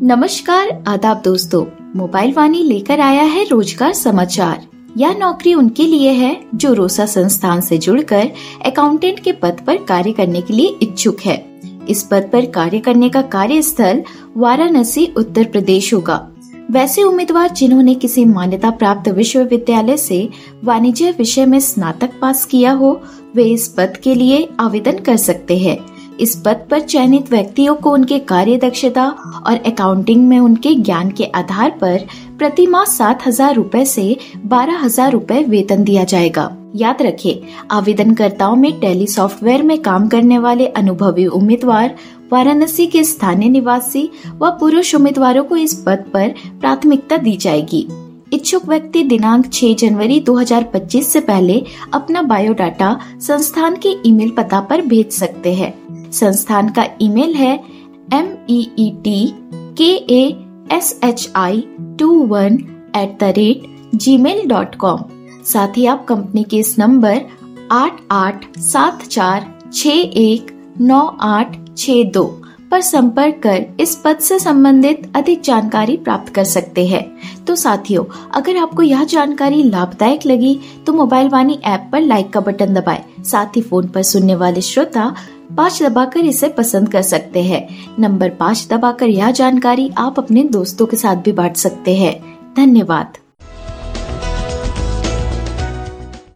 नमस्कार, आदाब दोस्तों। मोबाइल वाणी लेकर आया है रोजगार समाचार। यह नौकरी उनके लिए है जो रोसा संस्थान से जुड़कर अकाउंटेंट के पद पर कार्य करने के लिए इच्छुक है। इस पद पर कार्य करने का कार्यस्थल वाराणसी, उत्तर प्रदेश होगा। वैसे उम्मीदवार जिन्होंने किसी मान्यता प्राप्त विश्वविद्यालय से वाणिज्य विषय में स्नातक पास किया हो, वे इस पद के लिए आवेदन कर सकते हैं। इस पद पर चयनित व्यक्तियों को उनके कार्य दक्षता और अकाउंटिंग में उनके ज्ञान के आधार पर प्रति माह 7,000 रूपए से 12,000 रूपए वेतन दिया जाएगा। याद रखें, आवेदनकर्ताओं में टैली सॉफ्टवेयर में काम करने वाले अनुभवी उम्मीदवार, वाराणसी के स्थानीय निवासी व पुरुष उम्मीदवारों को इस पद पर प्राथमिकता दी जाएगी। इच्छुक व्यक्ति दिनांक 6 जनवरी 2025 से पहले अपना बायोडाटा संस्थान के ईमेल पता पर भेज सकते हैं। संस्थान का ईमेल है meetkashi21@gmail.com। साथ ही आप कंपनी के इस नंबर 8874619862 पर संपर्क कर इस पद से संबंधित अधिक जानकारी प्राप्त कर सकते हैं। तो साथियों, अगर आपको यह जानकारी लाभदायक लगी तो मोबाइल वाणी ऐप पर लाइक का बटन दबाएं। साथ ही फोन पर सुनने वाले श्रोता 5 दबाकर इसे पसंद कर सकते हैं। नंबर 5 दबाकर यह जानकारी आप अपने दोस्तों के साथ भी बांट सकते हैं। धन्यवाद।